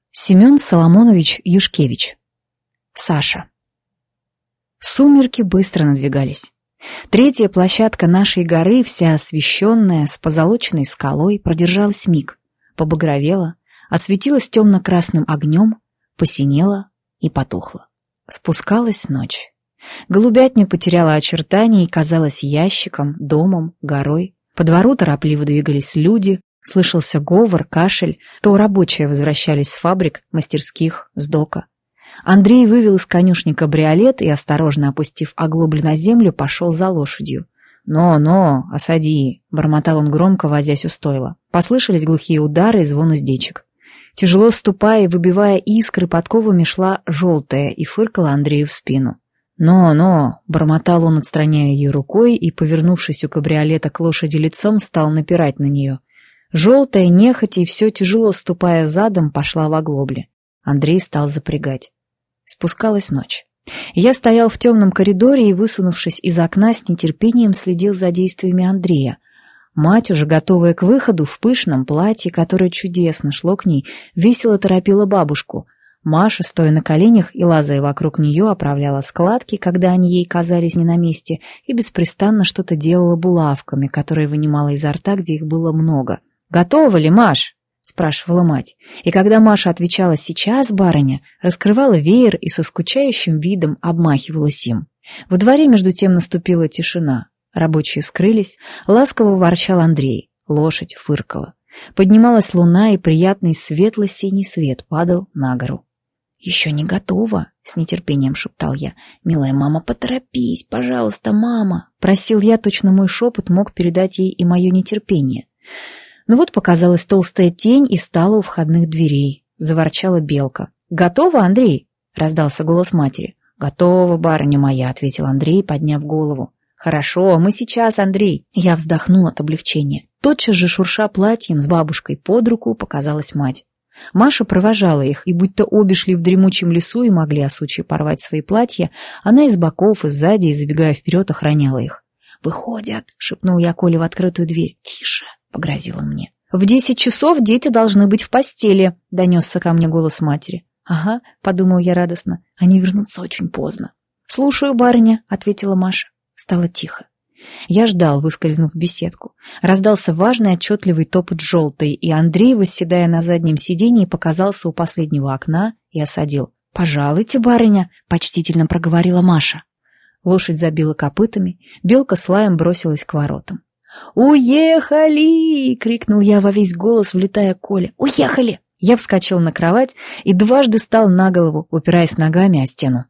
Семен Соломонович Юшкевич. Саша. Сумерки быстро надвигались. Третья площадка нашей горы, вся освещенная, с позолоченной скалой, продержалась миг, побагровела, осветилась темно-красным огнем, посинела и потухла. Спускалась ночь. Голубятня потеряла очертания и казалась ящиком, домом, горой. По двору торопливо двигались люди, слышался говор, кашель, то рабочие возвращались с фабрик, мастерских, с дока. Андрей вывел из конюшни кабриолет и, осторожно опустив оглоблю на землю, пошел за лошадью. «Но, осади!» — бормотал он громко, возясь у стойла. Послышались глухие удары и звон уздечек. Тяжело ступая и выбивая искры, подковами шла желтая и фыркала Андрею в спину. «Но!» — бормотал он, отстраняя ее рукой, и, повернувшись у кабриолета к лошади лицом, стал напирать на нее. Желтая, нехотя и все тяжело ступая задом, пошла в оглобле. Андрей стал запрягать. Спускалась ночь. Я стоял в темном коридоре и, высунувшись из окна, с нетерпением следил за действиями Андрея. Мать, уже готовая к выходу, в пышном платье, которое чудесно шло к ней, весело торопила бабушку. Маша, стоя на коленях и лазая вокруг нее, оправляла складки, когда они ей казались не на месте, и беспрестанно что-то делала булавками, которые вынимала изо рта, где их было много. «Готова ли, Маш?» — спрашивала мать. И когда Маша отвечала «сейчас, барыня», раскрывала веер и со скучающим видом обмахивалась им. Во дворе между тем наступила тишина. Рабочие скрылись, ласково ворчал Андрей. Лошадь фыркала. Поднималась луна, и приятный светло-синий свет падал на гору. «Еще не готова», — с нетерпением шептал я. «Милая мама, поторопись, пожалуйста, мама», — просил я, точно мой шепот мог передать ей и мое нетерпение. Но вот показалась толстая тень и стала у входных дверей. Заворчала белка. «Готова, Андрей?» — раздался голос матери. «Готова, барыня моя», — ответил Андрей, подняв голову. «Хорошо, мы сейчас, Андрей». Я вздохнул от облегчения. Тотчас же, шурша платьем с бабушкой под руку, показалась мать. Маша провожала их, и будто обе шли в дремучем лесу и могли о случае порвать свои платья, она из боков, и сзади, и забегая вперед, охраняла их. «Выходят», — шепнул я Коле в открытую дверь. «Тише», — погрозил он мне. «В 10 часов дети должны быть в постели», — донесся ко мне голос матери. «Ага», — подумал я радостно, — «они вернутся очень поздно». «Слушаю, барыня», — ответила Маша. Стало тихо. Я ждал, выскользнув в беседку. Раздался важный отчетливый топот желтой, и Андрей, восседая на заднем сиденье, показался у последнего окна и осадил. «Пожалуйте, барыня», — почтительно проговорила Маша. Лошадь забила копытами, белка с лаем бросилась к воротам. «Уехали!» — крикнул я во весь голос, влетая к Коле. «Уехали!» Я вскочил на кровать и дважды стал на голову, упираясь ногами о стену.